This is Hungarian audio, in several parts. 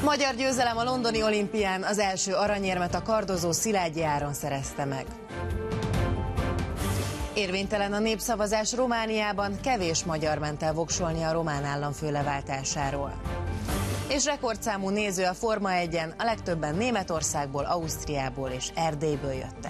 Magyar győzelem a londoni olimpián, az első aranyérmet a kardozó Szilágyi Áron szerezte meg. Érvénytelen a népszavazás Romániában, kevés magyar ment el voksolni a román államfő leváltásáról. És rekordszámú néző a Forma 1-en, a legtöbben Németországból, Ausztriából és Erdélyből jöttek.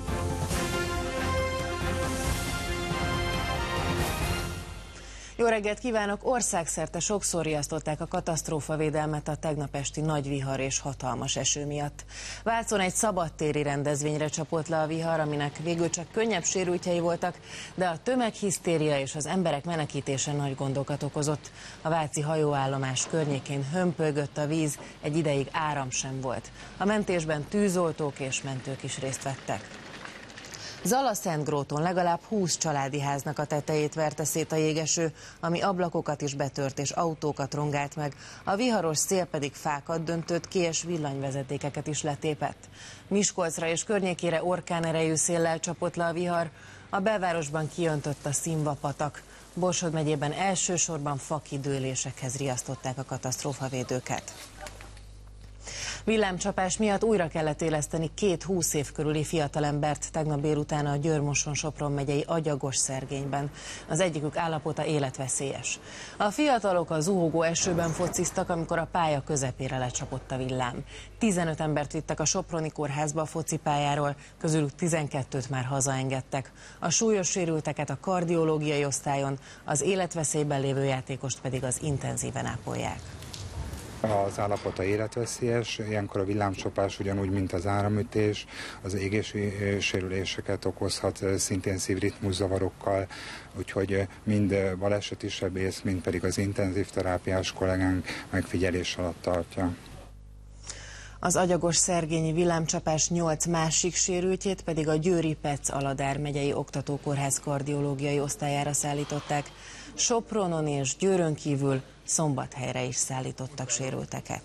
Jó reggelt kívánok! Országszerte sokszor riasztották a katasztrófavédelmet a tegnap esti nagy vihar és hatalmas eső miatt. Vácon egy szabadtéri rendezvényre csapott le a vihar, aminek végül csak könnyebb sérültjei voltak, de a tömeghisztéria és az emberek menekítése nagy gondokat okozott. A váci hajóállomás környékén hömpölygött a víz, egy ideig áram sem volt. A mentésben tűzoltók és mentők is részt vettek. Zalaszentgróton legalább 20 családi háznak a tetejét verte szét a jégeső, ami ablakokat is betört és autókat rongált meg. A viharos szél pedig fákat döntött ki és villanyvezetékeket is letépett. Miskolcra és környékére orkánerejű széllel csapott le a vihar, a belvárosban kiöntött a Szimva patak. Borsod megyében elsősorban fakidőlésekhez riasztották a katasztrófavédőket. Villámcsapás miatt újra kellett éleszteni 2 20 év körüli fiatalembert tegnap délután a Győr-Moson-Sopron megyei Agyagos-Szergényben. Az egyikük állapota életveszélyes. A fiatalok a zuhogó esőben fociztak, amikor a pálya közepére lecsapott a villám. 15 embert vittek a soproni kórházba a focipályáról, közülük 12-t már hazaengedtek. A súlyos sérülteket a kardiológiai osztályon, az életveszélyben lévő játékost pedig az intenzíven ápolják. Az állapota életveszélyes, ilyenkor a villámcsapás ugyanúgy, mint az áramütés, az égési sérüléseket okozhat szintén szívritmuszavarokkal, úgyhogy mind baleseti sebész, mind pedig az intenzív terápiás kollégánk megfigyelés alatt tartja. Az Agyagos-Szergényi villámcsapás 8 másik sérültjét pedig a győri Petsz-Aladár megyei oktatókórház kardiológiai osztályára szállították. Sopronon és Győrön kívül Szombathelyre is szállítottak sérülteket.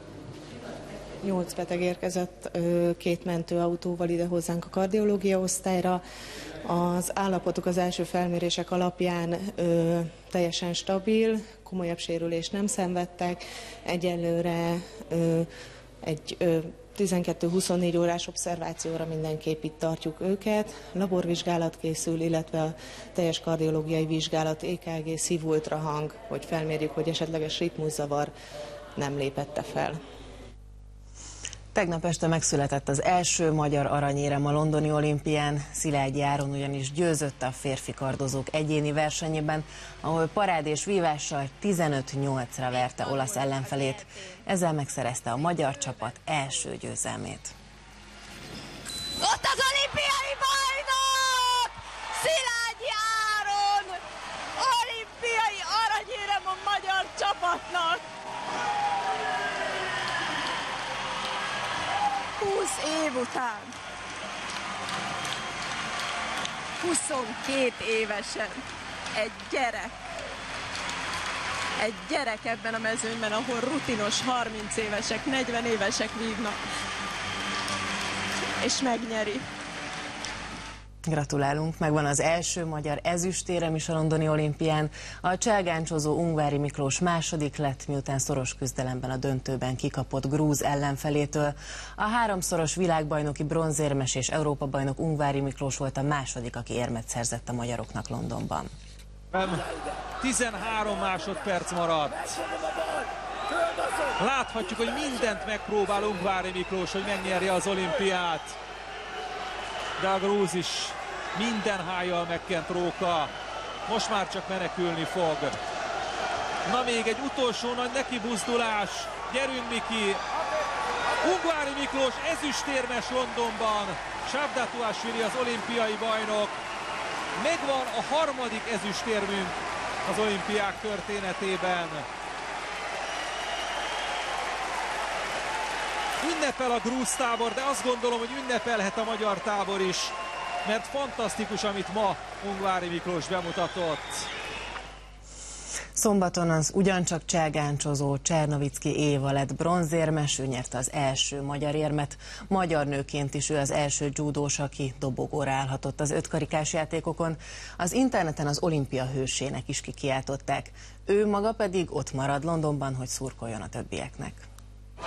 8 beteg érkezett 2 mentőautóval ide hozzánk a kardiológia osztályra. Az állapotuk az első felmérések alapján teljesen stabil, komolyabb sérülést nem szenvedtek. Egyelőre egy 12-24 órás obszervációra mindenképp itt tartjuk őket. Laborvizsgálat készül, illetve a teljes kardiológiai vizsgálat, EKG, szív-ultrahang, hogy felmérjük, hogy esetleges ritmuszavar nem lépette fel. Tegnap este megszületett az első magyar aranyérem a londoni olimpián. Szilágyi Áron ugyanis győzött a férfi kardozók egyéni versenyében, ahol parád és vívással 15-8-ra verte olasz ellenfelét. Ezzel megszerezte a magyar csapat első győzelmét. Ott az olimpiai bajnok! Szilágyi Áron! Olimpiai aranyérem a magyar csapatnak! 20 év után, 22 évesen egy gyerek ebben a mezőnyben, ahol rutinos 30 évesek, 40 évesek vívnak, és megnyeri. Gratulálunk, megvan az első magyar ezüstérem is a londoni olimpián. A cselgáncsozó Ungvári Miklós második lett, miután szoros küzdelemben a döntőben kikapott grúz ellenfelétől. A 3-szoros világbajnoki bronzérmes és Európa-bajnok Ungvári Miklós volt a második, aki érmet szerzett a magyaroknak Londonban. 13 másodperc maradt. Láthatjuk, hogy mindent megpróbál Ungvári Miklós, hogy megnyerje az olimpiát. De a grúz is minden hájjal megkent róka. Most már csak menekülni fog. Na, még egy utolsó nagy nekibuzdulás. Gyerünk, Miki! Ungvári Miklós ezüstérmes Londonban. Savdatuashvili az olimpiai bajnok. Megvan a harmadik ezüstérmünk az olimpiák történetében. Ünnepel a grúz tábor, de azt gondolom, hogy ünnepelhet a magyar tábor is, mert fantasztikus, amit ma Ungvári Miklós bemutatott. Szombaton az ugyancsak cselgáncsozó Csernovicki Éva lett bronzérmes, ő nyerte az első magyar érmet. Magyar nőként is ő az első dzsúdós, aki dobogóra állhatott az 5 karikás játékokon. Az interneten az olimpia hősének is kikiáltották. Ő maga pedig ott marad Londonban, hogy szurkoljon a többieknek.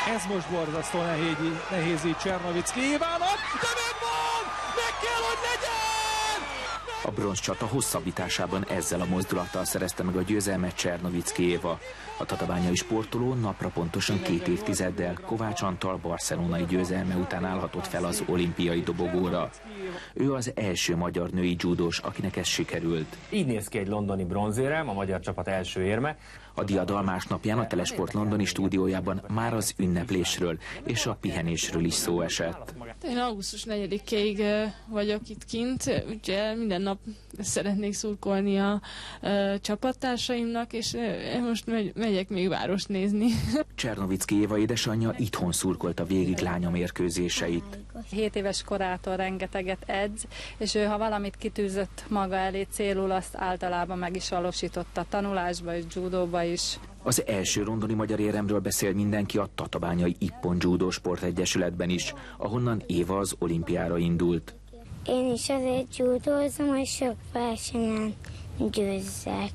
Ez most borzasztó nehéz így Csernovicki Évának, de megvan! Meg kell, hogy legyen! A bronzcsata hosszabbításában ezzel a mozdulattal szerezte meg a győzelmet Csernovicki Éva. A tatabányai sportoló napra pontosan 2 évtizeddel Kovács Antal barcelonai győzelme után állhatott fel az olimpiai dobogóra. Ő az első magyar női judós, akinek ez sikerült. Így néz ki egy londoni bronzérem, a magyar csapat első érme. A diadal másnapján a Telesport londoni stúdiójában már az ünneplésről és a pihenésről is szó esett. Én augusztus 4-ig vagyok itt kint, úgyhogy minden nap szeretnék szurkolni a csapattársaimnak, és most megyek még várost nézni. Csernovicki Éva édesanyja itthon szurkolta végig lánya mérkőzéseit. 7 éves korától rengeteget edz, és ő, ha valamit kitűzött maga elé célul, azt általában meg is valósította tanulásba és judóba is. Az első londoni magyar éremről beszél mindenki a tatabányai Ippon Judo Sportegyesületben is, ahonnan Éva az olimpiára indult. Én is azért judózom, hogy sok versenyen győzzek,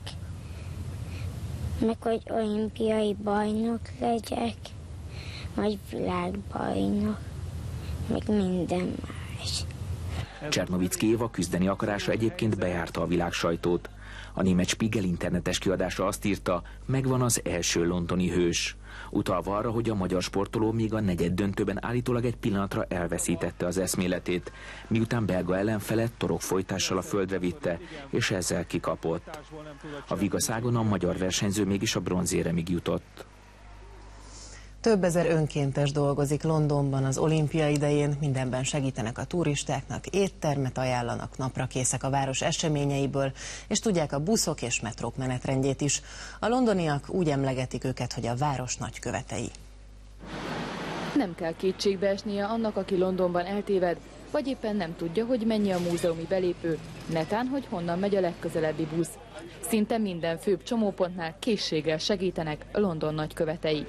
meg hogy olimpiai bajnok legyek, vagy világbajnok, meg minden más. Csernovicki Éva küzdeni akarása egyébként bejárta a világsajtót. A német Spiegel internetes kiadása azt írta, megvan az első londoni hős. Utalva arra, hogy a magyar sportoló még a negyeddöntőben állítólag egy pillanatra elveszítette az eszméletét, miután belga ellenfele torokfolytással a földre vitte, és ezzel kikapott. A vigaszágon a magyar versenyző mégis a bronzéremig jutott. Több ezer önkéntes dolgozik Londonban az olimpia idején, mindenben segítenek a turistáknak, éttermet ajánlanak, naprakészek a város eseményeiből, és tudják a buszok és metrók menetrendjét is. A londoniak úgy emlegetik őket, hogy a város nagykövetei. Nem kell kétségbe esnie annak, aki Londonban eltéved, vagy éppen nem tudja, hogy mennyi a múzeumi belépő, netán, hogy honnan megy a legközelebbi busz. Szinte minden főbb csomópontnál készséggel segítenek London nagykövetei.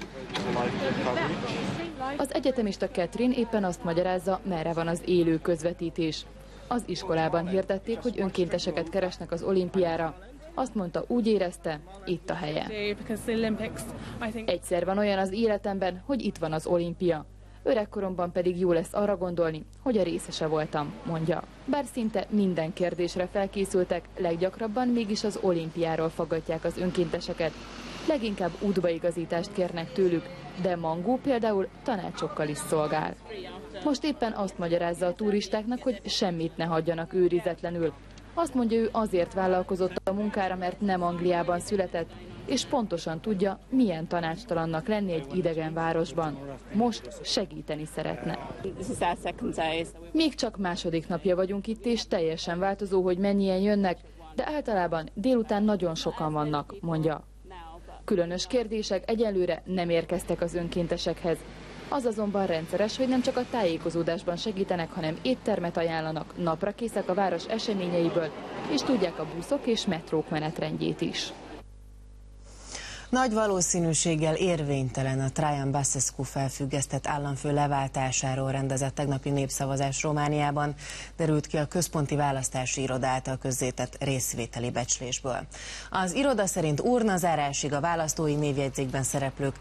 Az egyetemista Catherine éppen azt magyarázza, merre van az élő közvetítés. Az iskolában hirdették, hogy önkénteseket keresnek az olimpiára. Azt mondta, úgy érezte, itt a helye. Egyszer van olyan az életemben, hogy itt van az olimpia. Öregkoromban pedig jó lesz arra gondolni, hogy a részese voltam, mondja. Bár szinte minden kérdésre felkészültek, leggyakrabban mégis az olimpiáról faggatják az önkénteseket. Leginkább útbaigazítást kérnek tőlük, de Mangú például tanácsokkal is szolgál. Most éppen azt magyarázza a turistáknak, hogy semmit ne hagyjanak őrizetlenül. Azt mondja, ő azért vállalkozott a munkára, mert nem Angliában született, és pontosan tudja, milyen tanácstalannak lenni egy idegen városban. Most segíteni szeretne. Még csak második napja vagyunk itt, és teljesen változó, hogy mennyien jönnek, de általában délután nagyon sokan vannak, mondja. Különös kérdések egyelőre nem érkeztek az önkéntesekhez. Az azonban rendszeres, hogy nem csak a tájékozódásban segítenek, hanem éttermet ajánlanak, naprakészek a város eseményeiből, és tudják a buszok és metrók menetrendjét is. Nagy valószínűséggel érvénytelen a Traian Basescu felfüggesztett államfő leváltásáról rendezett tegnapi népszavazás Romániában, derült ki a Központi Választási Iroda által közzétett részvételi becslésből. Az iroda szerint urnazárásig a választói névjegyzékben szereplők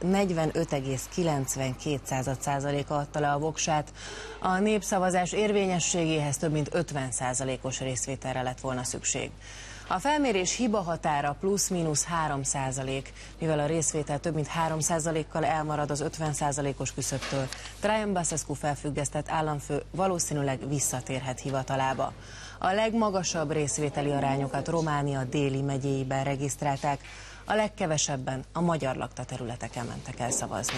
45,92%-a adta le a voksát, a népszavazás érvényességéhez több mint 50%-os részvételre lett volna szükség. A felmérés hibahatára plusz-mínusz 3%, mivel a részvétel több mint 3%-kal elmarad az 50%-os küszöbtől. Traian Basescu felfüggesztett államfő valószínűleg visszatérhet hivatalába. A legmagasabb részvételi arányokat Románia déli megyéiben regisztrálták, a legkevesebben a magyar lakta területeken mentek el szavazni.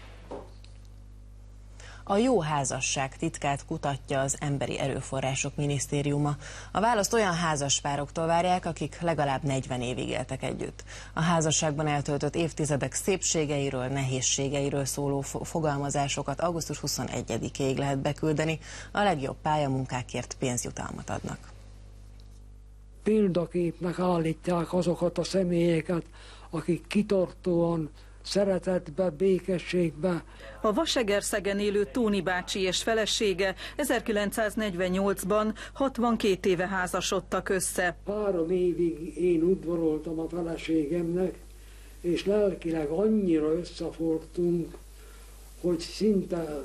A jó házasság titkát kutatja az Emberi Erőforrások Minisztériuma. A választ olyan házaspároktól várják, akik legalább 40 évig éltek együtt. A házasságban eltöltött évtizedek szépségeiről, nehézségeiről szóló fogalmazásokat augusztus 21-ig lehet beküldeni, a legjobb pályamunkákért pénzjutalmat adnak. Példaképnek állítják azokat a személyeket, akik kitartóan, szeretetbe, békességbe. A Vasegerszegen élő Tóni bácsi és felesége 1948-ban 62 éve házasodtak össze. 3 évig én udvaroltam a feleségemnek, és lelkileg annyira összefortunk, hogy szinte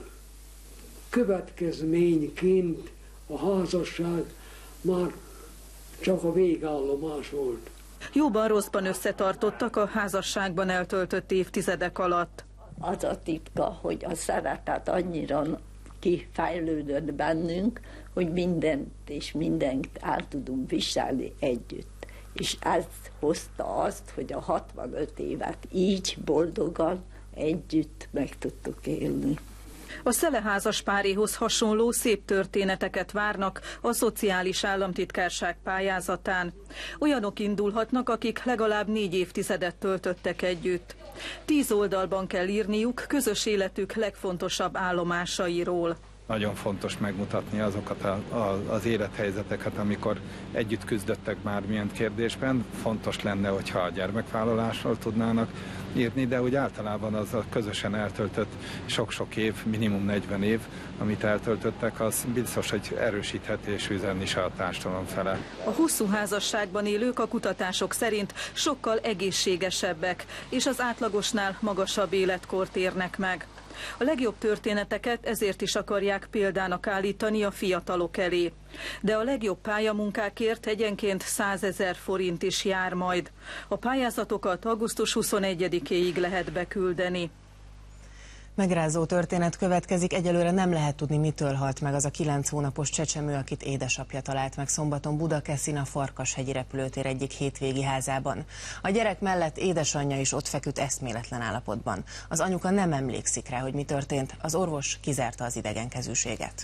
következményként a házasság már csak a végállomás volt. Jóban rosszban összetartottak a házasságban eltöltött évtizedek alatt. Az a titka, hogy a szeretet annyira kifejlődött bennünk, hogy mindent és mindent el tudunk viselni együtt. És ez hozta azt, hogy a 65 évet így boldogan együtt meg tudtuk élni. A szeleházas páréhoz hasonló szép történeteket várnak a Szociális Államtitkárság pályázatán. Olyanok indulhatnak, akik legalább 4 évtizedet töltöttek együtt. 10 oldalban kell írniuk közös életük legfontosabb állomásairól. Nagyon fontos megmutatni azokat az élethelyzeteket, amikor együtt küzdöttek bármilyen kérdésben. Fontos lenne, hogyha a gyermekvállalásról tudnának írni, de úgy általában az a közösen eltöltött sok-sok év, minimum 40 év, amit eltöltöttek, az biztos, hogy erősítheti és üzenni se a társadalom fele. A hosszú házasságban élők a kutatások szerint sokkal egészségesebbek, és az átlagosnál magasabb életkort érnek meg. A legjobb történeteket ezért is akarják példának állítani a fiatalok elé. De a legjobb pályamunkákért egyenként 100 000 forint is jár majd. A pályázatokat augusztus 21-éig lehet beküldeni. Megrázó történet következik, egyelőre nem lehet tudni, mitől halt meg az a 9 hónapos csecsemő, akit édesapja talált meg szombaton Budakeszin a Farkashegyi repülőtér egyik hétvégi házában. A gyerek mellett édesanyja is ott feküdt eszméletlen állapotban. Az anyuka nem emlékszik rá, hogy mi történt, az orvos kizárta az idegenkezűséget.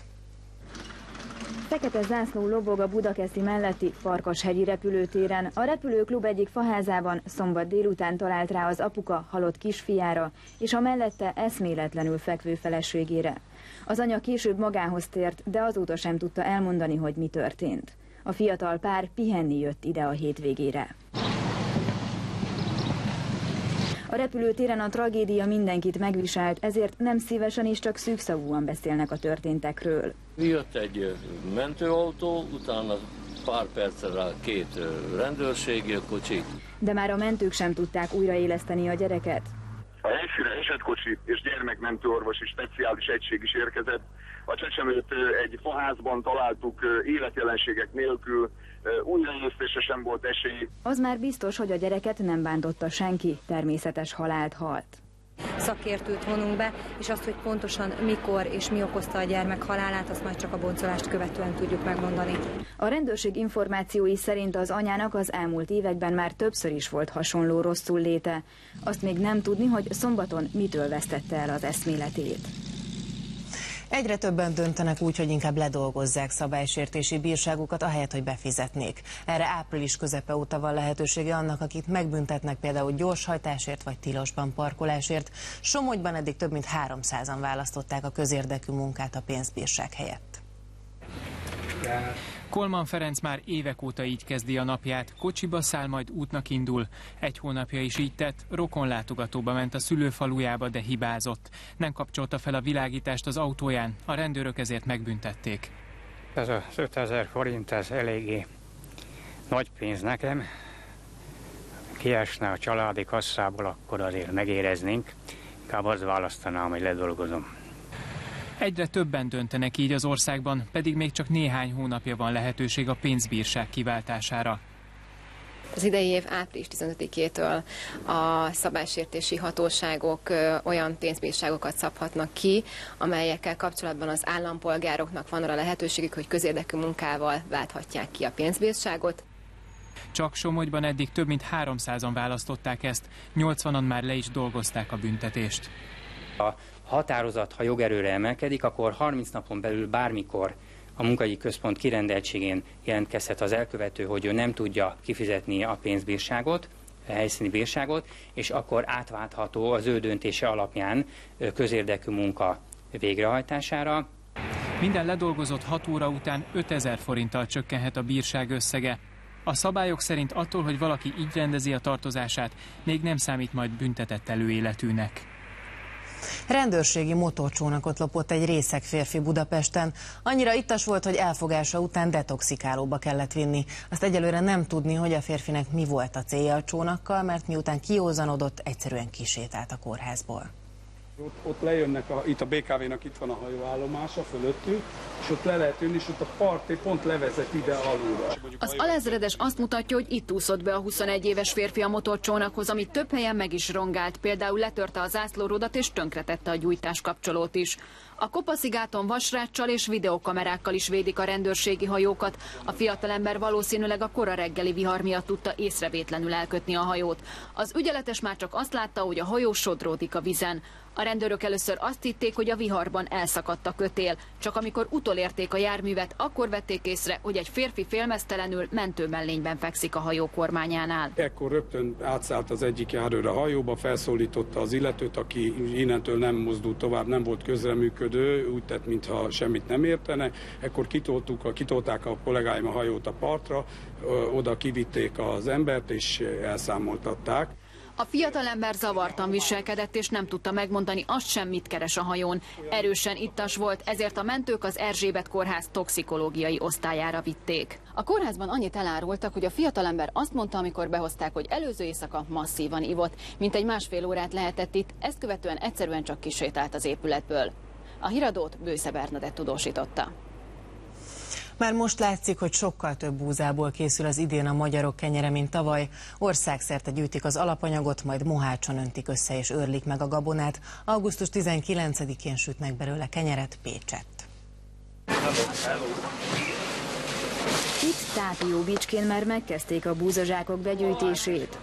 Fekete zászló lobog a Budakeszi melletti Farkashegyi repülőtéren. A repülőklub egyik faházában szombat délután talált rá az apuka halott kisfiára és a mellette eszméletlenül fekvő feleségére. Az anya később magához tért, de azóta sem tudta elmondani, hogy mi történt. A fiatal pár pihenni jött ide a hétvégére. A repülőtéren a tragédia mindenkit megviselt, ezért nem szívesen és csak szűkszavúan beszélnek a történtekről. Jött egy mentőautó, utána pár perccel rá 2 rendőrségi kocsi. De már a mentők sem tudták újraéleszteni a gyereket. A helyszínre esetkocsi és gyermekmentőorvosi speciális egység is érkezett. A csecsemőt egy faházban találtuk életjelenségek nélkül, újraélesztésre sem volt esély. Az már biztos, hogy a gyereket nem bántotta senki, természetes halált halt. Szakértőt vonunk be, és azt, hogy pontosan mikor és mi okozta a gyermek halálát, azt majd csak a boncolást követően tudjuk megmondani. A rendőrség információi szerint az anyának az elmúlt években már többször is volt hasonló rosszul léte. Azt még nem tudni, hogy szombaton mitől vesztette el az eszméletét. Egyre többen döntenek úgy, hogy inkább ledolgozzák szabálysértési bírságukat, ahelyett, hogy befizetnék. Erre április közepe óta van lehetősége annak, akit megbüntetnek például gyorshajtásért vagy tilosban parkolásért. Somogyban eddig több mint 300-an választották a közérdekű munkát a pénzbírság helyett. Kolman Ferenc már évek óta így kezdi a napját, kocsiba száll, majd útnak indul. 1 hónapja is így tett, rokonlátogatóba ment a szülőfalujába, de hibázott. Nem kapcsolta fel a világítást az autóján, a rendőrök ezért megbüntették. Ez az 5000 forint, ez eléggé nagy pénz nekem. Kiesne a családi kasszából, akkor azért megéreznénk. Inkább azt választanám, hogy ledolgozom. Egyre többen döntenek így az országban, pedig még csak néhány hónapja van lehetőség a pénzbírság kiváltására. Az idei év április 15-től a szabálysértési hatóságok olyan pénzbírságokat szabhatnak ki, amelyekkel kapcsolatban az állampolgároknak van arra lehetőségük, hogy közérdekű munkával válthatják ki a pénzbírságot. Csak Somogyban eddig több mint 300-an választották ezt, 80-an már le is dolgozták a büntetést. A határozat, ha jogerőre emelkedik, akkor 30 napon belül bármikor a munkahogyi központ kirendeltségén jelentkezhet az elkövető, hogy ő nem tudja kifizetni a pénzbírságot, a helyszíni bírságot, és akkor átváltható az ő döntése alapján közérdekű munka végrehajtására. Minden ledolgozott 6 óra után 5000 forinttal csökkenhet a bírság összege. A szabályok szerint attól, hogy valaki így rendezi a tartozását, még nem számít majd büntetett előéletűnek. Rendőrségi motorcsónakot lopott egy részeg férfi Budapesten. Annyira ittas volt, hogy elfogása után detoxikálóba kellett vinni. Azt egyelőre nem tudni, hogy a férfinek mi volt a célja a csónakkal, mert miután kiózanodott, egyszerűen kisétált a kórházból. Ott lejönnek, itt a BKV-nak itt van a hajóállomása fölöttünk, és ott le lehet jönni, és ott a part pont levezet ide alulra. Az alezredes azt mutatja, hogy itt úszott be a 21 éves férfi a motorcsónakhoz, amit több helyen meg is rongált, például letörte a zászlórudat és tönkretette a gyújtáskapcsolót is. A Kopaszigáton vasráccsal és videokamerákkal is védik a rendőrségi hajókat. A fiatalember valószínűleg a kora reggeli vihar miatt tudta észrevétlenül elkötni a hajót. Az ügyeletes már csak azt látta, hogy a hajó sodródik a vizen. A rendőrök először azt hitték, hogy a viharban elszakadt a kötél, csak amikor utolérték a járművet, akkor vették észre, hogy egy férfi félmeztelenül mentőmellényben fekszik a hajó kormányánál. Ekkor rögtön átszállt az egyik járőr a hajóba, felszólította az illetőt, aki innentől nem mozdult tovább, nem volt közreműködő, úgy tett, mintha semmit nem értene. Ekkor kitolták a kollégáim a hajót a partra, oda kivitték az embert és elszámoltatták. A fiatalember zavartan viselkedett, és nem tudta megmondani azt sem, mit keres a hajón. Erősen ittas volt, ezért a mentők az Erzsébet kórház toxikológiai osztályára vitték. A kórházban annyit elárultak, hogy a fiatalember azt mondta, amikor behozták, hogy előző éjszaka masszívan ivott. Mintegy másfél órát lehetett itt, ezt követően egyszerűen csak kisétált az épületből. A híradót Bősze Bernadett tudósította. Már most látszik, hogy sokkal több búzából készül az idén a magyarok kenyere, mint tavaly. Országszerte gyűjtik az alapanyagot, majd mohácson öntik össze és őrlik meg a gabonát. Augusztus 19-én sütnek belőle kenyeret Pécsett. Itt Tápióbicskén már megkezdték a búzazsákok begyűjtését.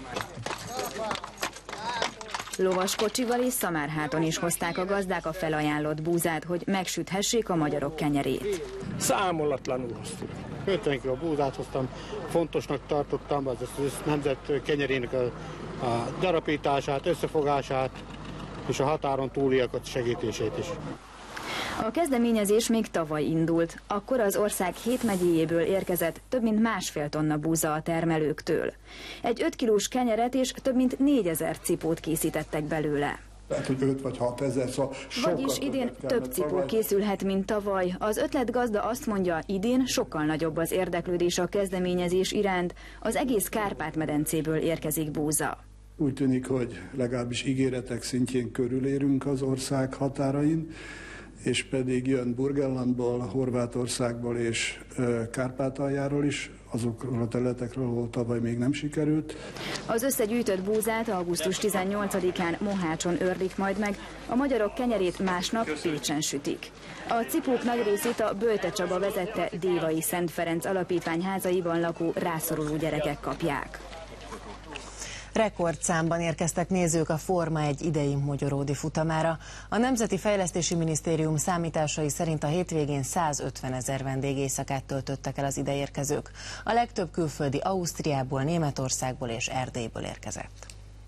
Lovaskocsival és szamárháton is hozták a gazdák a felajánlott búzát, hogy megsüthessék a magyarok kenyerét. Számolatlanul hoztuk. 50 kg búzát hoztam, fontosnak tartottam az nemzet kenyerének a darabítását, összefogását és a határon túliakat segítését is. A kezdeményezés még tavaly indult. Akkor az ország 7 megyéjéből érkezett több mint 1,5 tonna búza a termelőktől. Egy 5 kilós kenyeret és több mint 4000 cipót készítettek belőle. Lehet, hogy 5 vagy 6 ezer, szóval vagyis idén több cipó készülhet, mint tavaly. Az ötletgazda azt mondja, idén sokkal nagyobb az érdeklődés a kezdeményezés iránt. Az egész Kárpát-medencéből érkezik búza. Úgy tűnik, hogy legalábbis ígéretek szintjén körülérünk az ország határain, és pedig jön Burgenlandból, Horvátországból és Kárpátaljáról is, azokról a területekről, ahol tavaly még nem sikerült. Az összegyűjtött búzát augusztus 18-án Mohácson őrlik majd meg, a magyarok kenyerét másnap Pécsen sütik. A cipók nagy részét a Bölte Csaba vezette Dévai Szent Ferenc Alapítvány házaiban lakó rászoruló gyerekek kapják. Rekordszámban érkeztek nézők a Forma 1 idei mogyoródi futamára. A Nemzeti Fejlesztési Minisztérium számításai szerint a hétvégén 150 000 vendégéjszakát töltöttek el az ideérkezők. A legtöbb külföldi Ausztriából, Németországból és Erdélyből érkezett.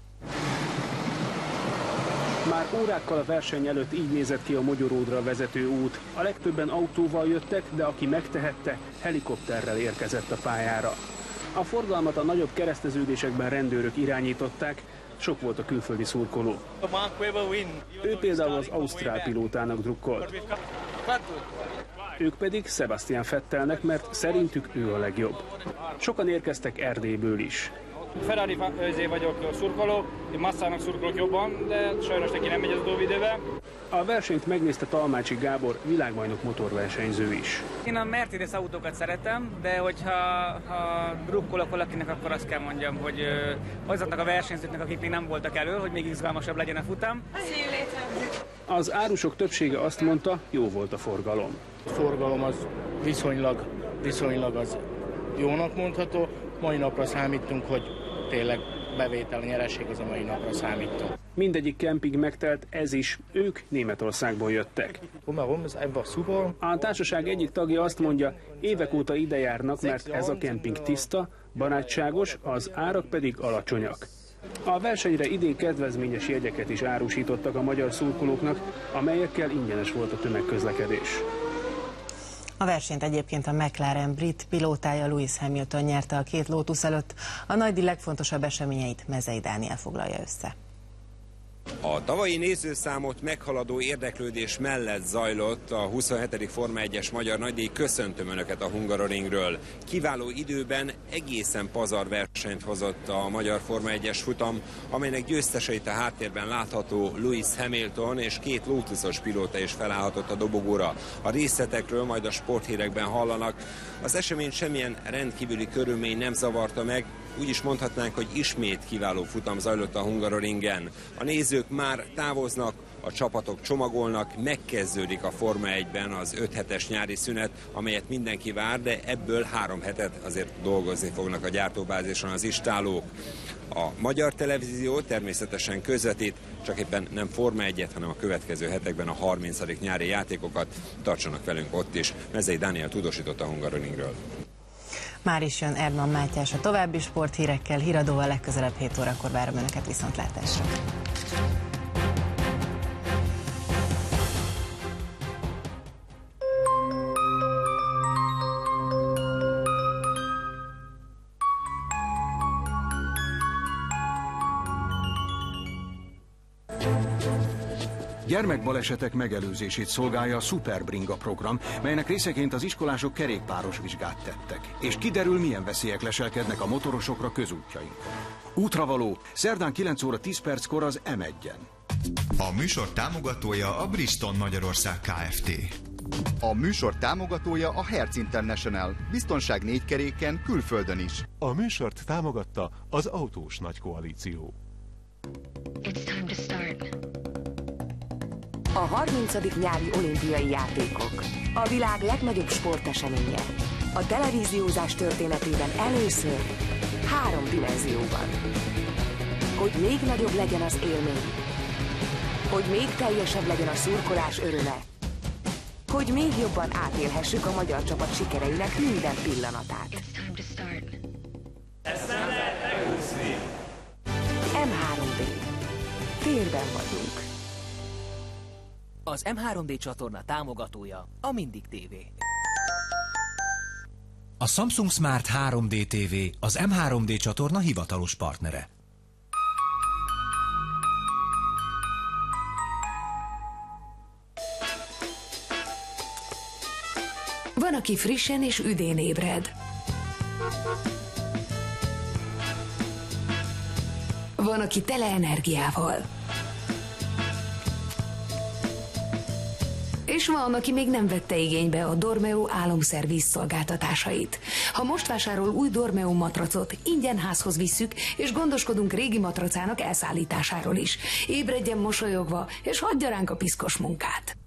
Már órákkal a verseny előtt így nézett ki a Mogyoródra vezető út. A legtöbben autóval jöttek, de aki megtehette, helikopterrel érkezett a pályára. A forgalmat a nagyobb kereszteződésekben rendőrök irányították, sok volt a külföldi szurkoló. Ő például az ausztrál pilótának drukkolt. Ők pedig Sebastian Vettelnek, mert szerintük ő a legjobb. Sokan érkeztek Erdélyből is. Ferrari vagyok szurkoló, én Massának szurkolok jobban, de sajnos neki nem megy az dobidőbe. A versenyt megnézte Talmácsi Gábor, világbajnok motorversenyző is. Én a Mercedes autókat szeretem, de hogyha drukkolok valakinek, akkor azt kell mondjam, hogy azoknak a versenyzőknek, akik még nem voltak elő, hogy még izgalmasabb legyen a futam. Az árusok többsége azt mondta, jó volt a forgalom. A forgalom az viszonylag az jónak mondható. Mai napra számítunk, hogy tényleg bevétel, nyereség az a mai napra számítunk. Mindegyik kemping megtelt, ez is, ők Németországból jöttek. A társaság egyik tagja azt mondja, évek óta ide járnak, mert ez a kemping tiszta, barátságos, az árak pedig alacsonyak. A versenyre idén kedvezményes jegyeket is árusítottak a magyar szurkolóknak, amelyekkel ingyenes volt a tömegközlekedés. A versenyt egyébként a McLaren brit pilótája Lewis Hamilton nyerte a két Lotus előtt. A nagydíj legfontosabb eseményeit Mezei Dániel foglalja össze. A tavalyi nézőszámot meghaladó érdeklődés mellett zajlott a 27. Forma 1-es magyar nagydíj. Köszöntöm Önöket a Hungaroringről. Kiváló időben egészen pazar versenyt hozott a magyar Forma 1-es futam, amelynek győzteseit a háttérben látható Lewis Hamilton és két Lotusos pilóta is felállhatott a dobogóra. A részletekről majd a sporthírekben hallanak. Az esemény semmilyen rendkívüli körülmény nem zavarta meg, úgy is mondhatnánk, hogy ismét kiváló futam zajlott a Hungaroringen. A nézők már távoznak, a csapatok csomagolnak, megkezdődik a Forma 1-ben az 5 hetes nyári szünet, amelyet mindenki vár, de ebből 3 hetet azért dolgozni fognak a gyártóbázison az istálók. A magyar televízió természetesen közvetít, csak éppen nem Forma 1-et, hanem a következő hetekben a 30. nyári játékokat. Tartsanak velünk ott is. Mezei Dániel tudósított a Hungaroringről. Már is jön Erdman Mátyás a további sporthírekkel, híradóval legközelebb 7 órakor várom Önöket viszontlátásra. Gyermekbalesetek megelőzését szolgálja a Superbringa program, melynek részeként az iskolások kerékpáros vizsgát tettek, és kiderül, milyen veszélyek leselkednek a motorosokra közútjainkon. Útravaló, szerdán 9 óra 10 perckor az M1-en. A műsor támogatója a Bridgestone Magyarország Kft. A műsor támogatója a Hertz International, biztonság 4 keréken, külföldön is. A műsort támogatta az Autós Nagykoalíció. It's time to start. A 30. nyári olimpiai játékok. A világ legnagyobb sporteseménye. A televíziózás történetében először 3 dimenzióban. Hogy még nagyobb legyen az élmény. Hogy még teljesebb legyen a szurkolás öröme. Hogy még jobban átélhessük a magyar csapat sikereinek minden pillanatát. Ezt nem lehet megúszni. M3D. Térben vagyunk. Az M3D csatorna támogatója a Mindig TV. A Samsung Smart 3D TV az M3D csatorna hivatalos partnere. Van, aki frissen és üdén ébred. Van, aki tele energiával. És van, aki még nem vette igénybe a Dormeo álomszerviz szolgáltatásait. Ha most vásárol új Dormeo matracot, ingyen házhoz visszük, és gondoskodunk régi matracának elszállításáról is. Ébredjen mosolyogva, és hagyja ránk a piszkos munkát.